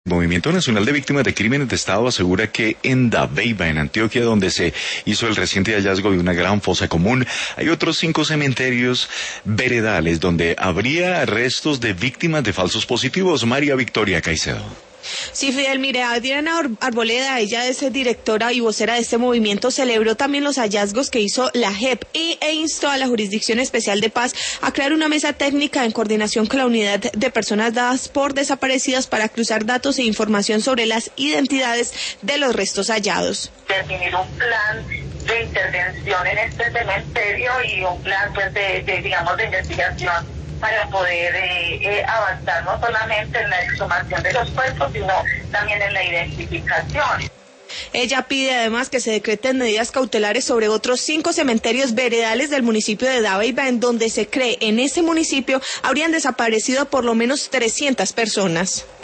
Movimiento Nacional de Víctimas de Crímenes de Estado asegura que en Dabeiba, en Antioquia, donde se hizo el reciente hallazgo de una gran fosa común, hay otros 5 cementerios veredales donde habría restos de víctimas de falsos positivos. María Victoria Caicedo. Sí, Fidel, mire, Adriana Arboleda, ella es directora y vocera de este movimiento, celebró también los hallazgos que hizo la JEP e instó a la Jurisdicción Especial de Paz a crear una mesa técnica en coordinación con la Unidad de Personas Dadas por Desaparecidas para cruzar datos e información sobre las identidades de los restos hallados. Definir un plan de intervención en este cementerio y un plan pues de investigación para poder avanzar no solamente en la exhumación de los cuerpos, sino también en la identificación. Ella pide además que se decreten medidas cautelares sobre otros 5 cementerios veredales del municipio de Dabeiba, en donde se cree en ese municipio habrían desaparecido por lo menos 300 personas.